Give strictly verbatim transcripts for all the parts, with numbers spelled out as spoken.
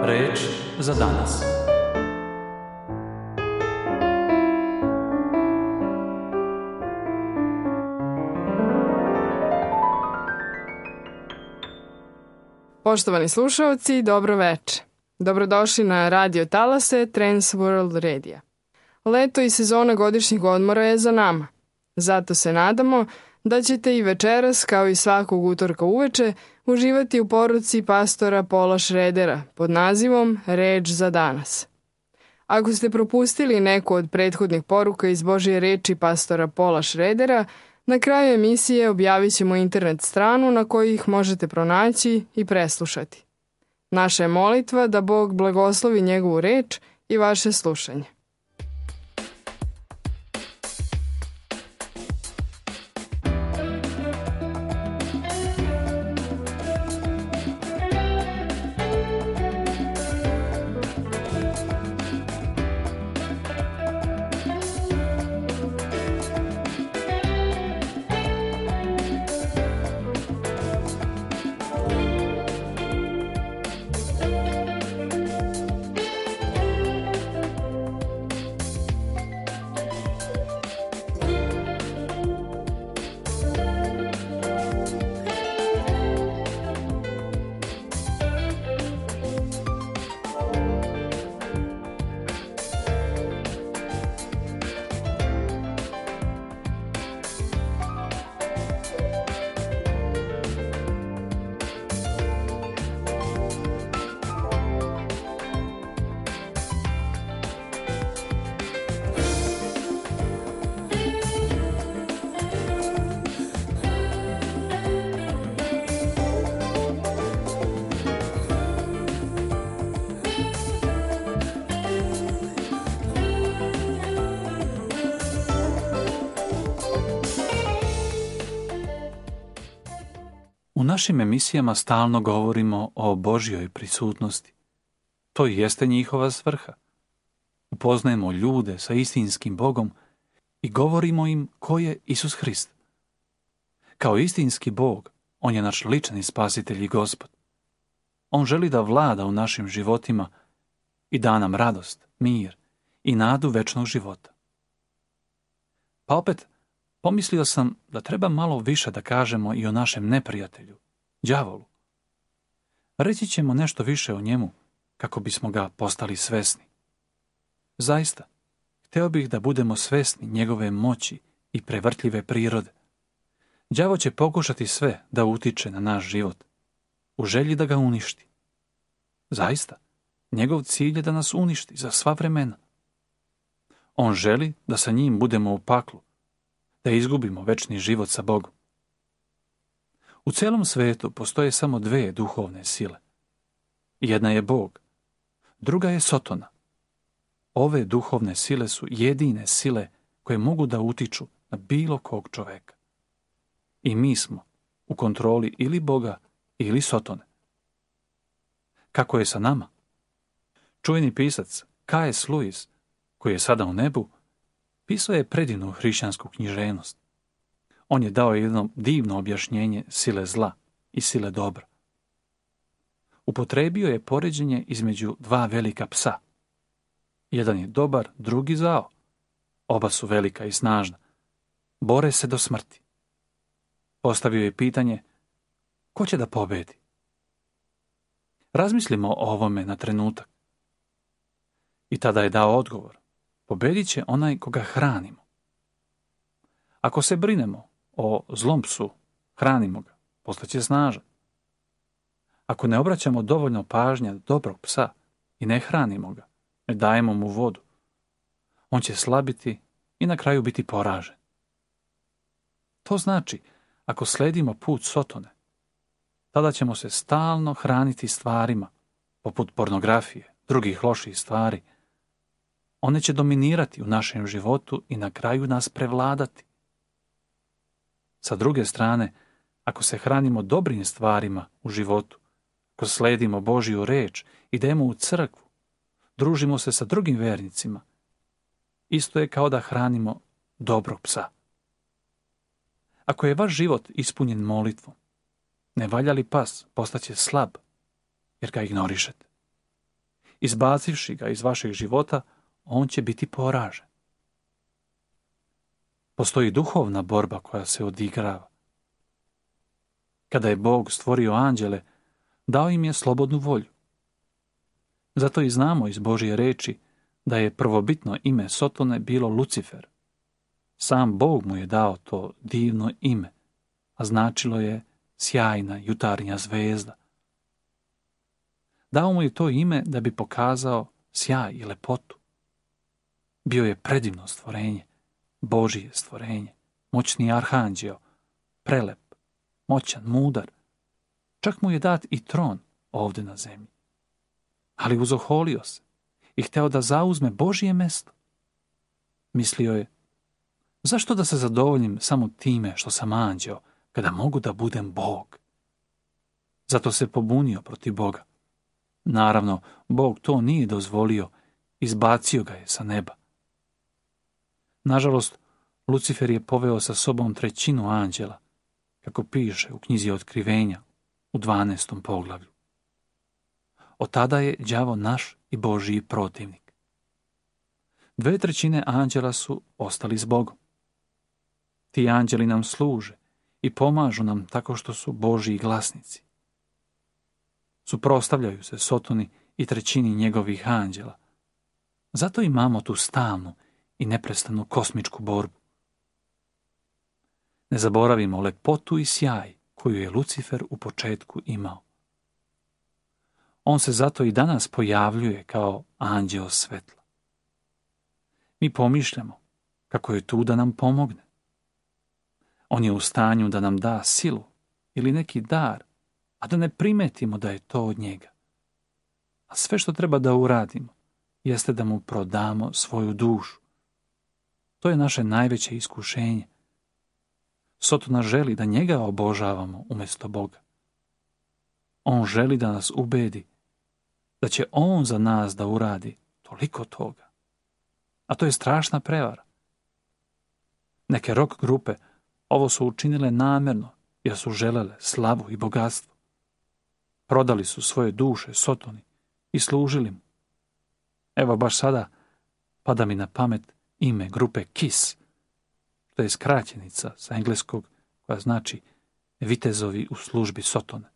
Reč za danas. Poštovani slušalci, dobro veče. Dobrodošli na radio talase Trans World Radio. Leto i sezona godišnjih odmora je za nama. Zato se nadamo da ćete i večeras, kao i svakog utorka uveče, uživati u poruci pastora Paula Schroedera pod nazivom Reč za danas. Ako ste propustili neku od prethodnih poruka iz Božje reči pastora Paula Schroedera, na kraju emisije objavit ćemo internet stranu na kojoj ih možete pronaći i preslušati. Naša je molitva da Bog blagoslovi njegovu reč i vaše slušanje. U našim emisijama stalno govorimo o Božjoj prisutnosti. To i jeste njihova svrha. Upoznajemo ljude sa istinskim Bogom i govorimo im ko je Isus Hrist. Kao istinski Bog, On je naš lični spasitelj i Gospod. On želi da vlada u našim životima i da nam radost, mir i nadu večnog života. Pa opet, pomislio sam da treba malo više da kažemo i o našem neprijatelju, đavolu. Reći ćemo nešto više o njemu, kako bismo ga postali svesni. Zaista, hteo bih da budemo svesni njegove moći i prevrtljive prirode. Đavo će pokušati sve da utiče na naš život, u želji da ga uništi. Zaista, njegov cilj je da nas uništi za sva vremena. On želi da sa njim budemo u paklu, da izgubimo večni život sa Bogom. U celom svetu postoje samo dve duhovne sile. Jedna je Bog, druga je Sotona. Ove duhovne sile su jedine sile koje mogu da utiču na bilo kog čoveka. I mi smo u kontroli ili Boga ili Sotone. Kako je sa nama? Čuveni pisac K S Lewis, koji je sada u nebu, pisao je predivnu hrišćansku književnost. On je dao jedno divno objašnjenje sile zla i sile dobra. Upotrebio je poređenje između dva velika psa. Jedan je dobar, drugi zao. Oba su velika i snažna. Bore se do smrti. Postavio je pitanje, ko će da pobedi? Razmislimo o ovome na trenutak. I tada je dao odgovor. Pobedit će onaj koga hranimo. Ako se brinemo o zlom psu, hranimo ga, postaće snažan. Ako ne obraćamo dovoljno pažnja dobrog psa i ne hranimo ga, ne dajemo mu vodu, on će slabiti i na kraju biti poražen. To znači, ako sledimo put Sotone, tada ćemo se stalno hraniti stvarima, poput pornografije, drugih loših stvari. One će dominirati u našem životu i na kraju nas prevladati. Sa druge strane, ako se hranimo dobrim stvarima u životu, ako sledimo Božju reč, idemo u crkvu, družimo se sa drugim vernicima, isto je kao da hranimo dobrog psa. Ako je vaš život ispunjen molitvom, nevaljali pas postaće slab, jer ga ignorišete. Izbacivši ga iz vašeg života, on će biti poražen. Postoji duhovna borba koja se odigrava. Kada je Bog stvorio anđele, dao im je slobodnu volju. Zato i znamo iz Božje reči da je prvobitno ime Sotone bilo Lucifer. Sam Bog mu je dao to divno ime, a značilo je sjajna jutarnja zvezda. Dao mu je to ime da bi pokazao sjaj i lepotu. Bio je predivno stvorenje, Božje stvorenje, moćni arhanđeo, prelep, moćan, mudar. Čak mu je dat i tron ovdje na zemlji. Ali uzoholio se i hteo da zauzme Božje mesto. Mislio je, zašto da se zadovoljim samo time što sam anđeo, kada mogu da budem Bog? Zato se pobunio protiv Boga. Naravno, Bog to nije dozvolio, izbacio ga je sa neba. Nažalost, Lucifer je poveo sa sobom trećinu anđela, kako piše u knjizi Otkrivenja u dvanaestom poglavlju. Od tada je đavo naš i Božji protivnik. Dve trećine anđela su ostali s Bogom. Ti anđeli nam služe i pomažu nam tako što su Božji glasnici. Suprotstavljaju se Sotoni i trećini njegovih anđela. Zato imamo tu stalnu i neprestanu kosmičku borbu. Ne zaboravimo lepotu i sjaj koju je Lucifer u početku imao. On se zato i danas pojavljuje kao anđeo svetla. Mi pomišljamo kako je tu da nam pomogne. On je u stanju da nam da silu ili neki dar, a da ne primetimo da je to od njega. A sve što treba da uradimo jeste da mu prodamo svoju dušu. To je naše najveće iskušenje. Sotona želi da njega obožavamo umjesto Boga. On želi da nas ubedi da će on za nas da uradi toliko toga. A to je strašna prevara. Neke rock grupe ovo su učinile namjerno jer su želele slavu i bogatstvo. Prodali su svoje duše Sotoni i služili mu. Evo baš sada pada mi na pamet ime grupe Kiss, to je skraćenica sa engleskog koja znači vitezovi u službi Sotone.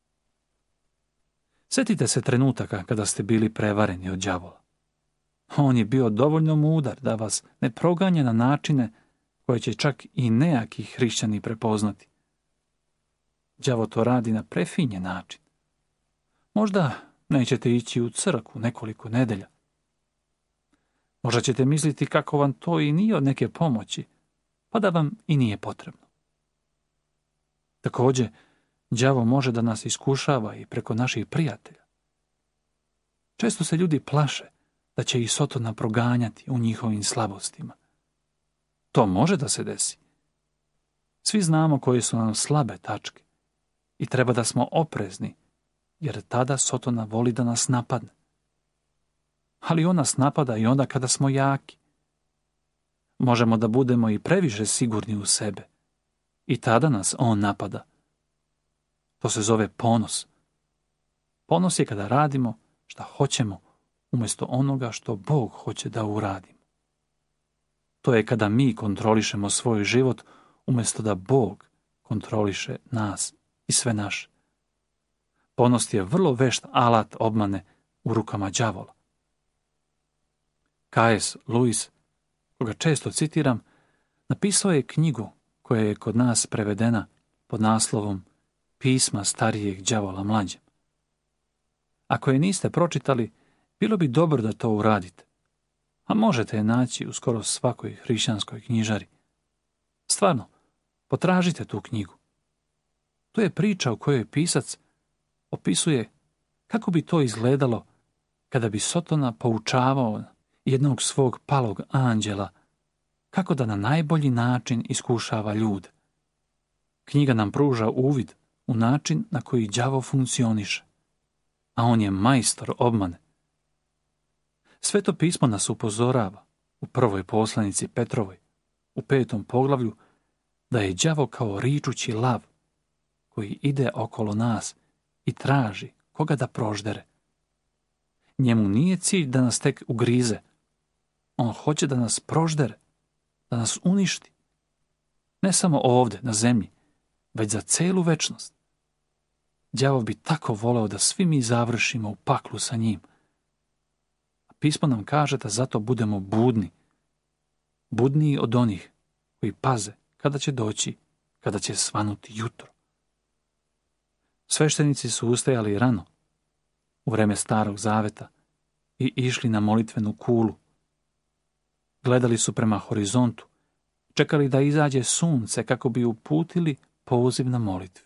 Sjetite se trenutaka kada ste bili prevareni od đavola. On je bio dovoljno mudar da vas ne proganja na načine koje će čak i nejaki hrišćani prepoznati. Đavo to radi na prefinjen način. Možda nećete ići u crkvu nekoliko nedelja. Možda ćete misliti kako vam to i nije od neke pomoći, pa da vam i nije potrebno. Također, đavo može da nas iskušava i preko naših prijatelja. Često se ljudi plaše da će ih Sotona proganjati u njihovim slabostima. To može da se desi. Svi znamo koje su nam slabe tačke i treba da smo oprezni, jer tada Sotona voli da nas napadne. Ali on nas napada i onda kada smo jaki. Možemo da budemo i previše sigurni u sebe i tada nas on napada. To se zove ponos. Ponos je kada radimo šta hoćemo umjesto onoga što Bog hoće da uradimo. To je kada mi kontrolišemo svoj život umjesto da Bog kontroliše nas i sve naše. Ponos je vrlo vešt alat obmane u rukama đavola. K S Lewis, koga često citiram, napisao je knjigu koja je kod nas prevedena pod naslovom Pisma starijeg đavola mlađem. Ako je niste pročitali, bilo bi dobro da to uradite, a možete je naći u skoro svakoj hrišćanskoj knjižari. Stvarno, potražite tu knjigu. To je priča u kojoj pisac opisuje kako bi to izgledalo kada bi Sotona poučavao jednog svog palog anđela kako da na najbolji način iskušava ljude. Knjiga nam pruža uvid u način na koji đavo funkcioniše, a on je majstor obmane. Sveto pismo nas upozorava u prvoj poslanici Petrovoj, u petom poglavlju, da je đavo kao ričući lav koji ide okolo nas i traži koga da proždere. Njemu nije cilj da nas tek ugrize. On hoće da nas proždere, da nas uništi. Ne samo ovdje, na zemlji, već za celu večnost. Đavo bi tako voleo da svi mi završimo u paklu sa njim. A pismo nam kaže da zato budemo budni. Budniji od onih koji paze kada će doći, kada će svanuti jutro. Sveštenici su ustajali rano, u vreme Starog Zaveta, i išli na molitvenu kulu. Gledali su prema horizontu, čekali da izađe sunce kako bi uputili poziv na molitvu.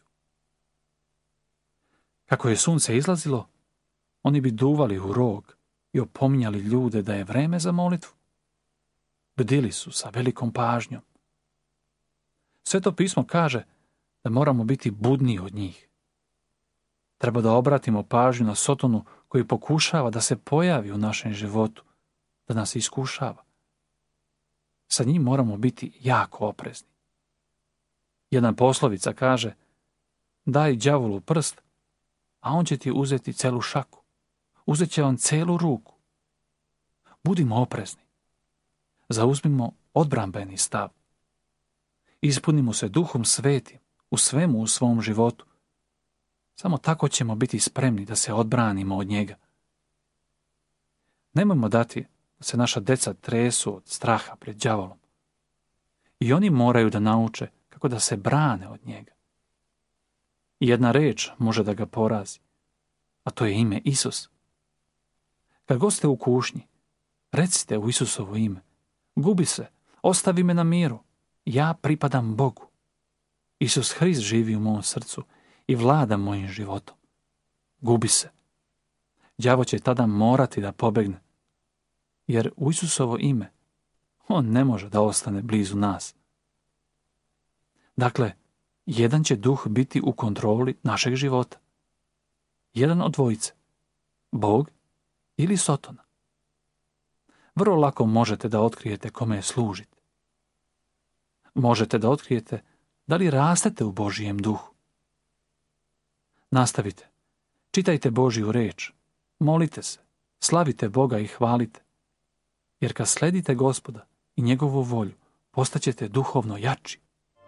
Kako je sunce izlazilo, oni bi duvali u rog i opominjali ljude da je vreme za molitvu. Bdili su sa velikom pažnjom. Sveto pismo kaže da moramo biti budniji od njih. Treba da obratimo pažnju na Sotonu koji pokušava da se pojavi u našem životu, da nas iskušava. Sa njim moramo biti jako oprezni. Jedna poslovica kaže: daj đavolu prst, a on će ti uzeti celu šaku. Uzet će vam celu ruku. Budimo oprezni. Zauzmimo odbrambeni stav. Ispunimo se Duhom Svetim u svemu u svom životu. Samo tako ćemo biti spremni da se odbranimo od njega. Nemojmo dati da se naša deca tresu od straha pred đavolom. I oni moraju da nauče kako da se brane od njega. I jedna reč može da ga porazi, a to je ime Isus. Kad god ste u kušnji, recite u Isusovo ime: gubi se, ostavi me na miru, ja pripadam Bogu. Isus Hrist živi u mom srcu i vlada mojim životom. Gubi se. Đavo će tada morati da pobegne, jer u Isusovo ime on ne može da ostane blizu nas. Dakle, jedan će duh biti u kontroli našeg života. Jedan od dvojice, Bog ili Sotona. Vrlo lako možete da otkrijete kome služite. Možete da otkrijete da li rastete u Božijem duhu. Nastavite, čitajte Božju reč, molite se, slavite Boga i hvalite. Jer kad sledite Gospoda i njegovu volju, postaćete duhovno jači.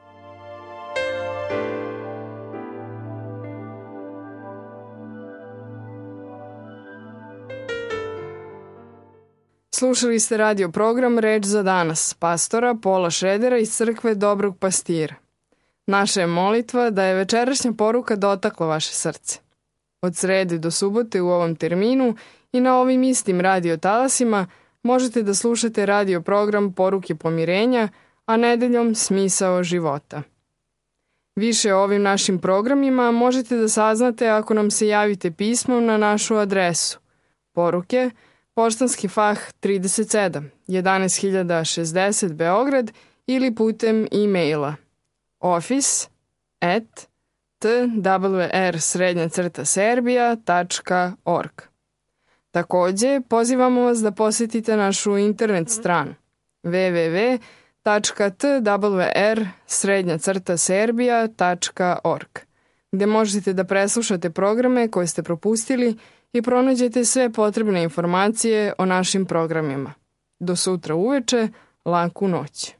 Slušali ste radio program Reč za danas, pastora Paula Schroedera iz crkve Dobrog pastira. Naša je molitva da je večerašnja poruka dotakla vaše srce. Od srede do subote u ovom terminu i na ovim istim radio talasima možete da slušate radio program Poruke pomirenja, a nedeljom Smisao života. Više o ovim našim programima možete da saznate ako nam se javite pismom na našu adresu: Poruke, Poštanski fah trideset sedam, jedanaest hiljada šezdeset Beograd, ili putem e-maila office at twr srednja crta serbia tačka org. Takođe, pozivamo vas da posjetite našu internet stranu w w w tačka twr srednja crta serbia tačka org, gde možete da preslušate programe koje ste propustili i pronađete sve potrebne informacije o našim programima. Do sutra uveče, laku noć.